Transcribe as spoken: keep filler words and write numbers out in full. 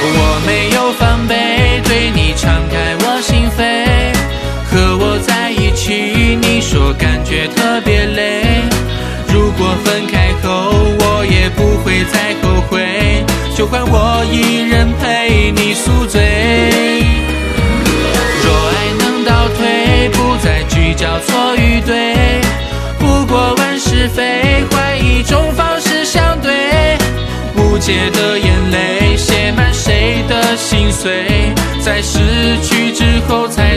我没有防备，对你敞开我心扉，和我在一起，你说感觉特别累。如果分开后，我也不会再后悔，就换我一人陪你宿醉。若爱能倒退，不再计较错与对，不过问是非，换一种方式相对。无解的眼泪写满谁的心碎，在失去之后才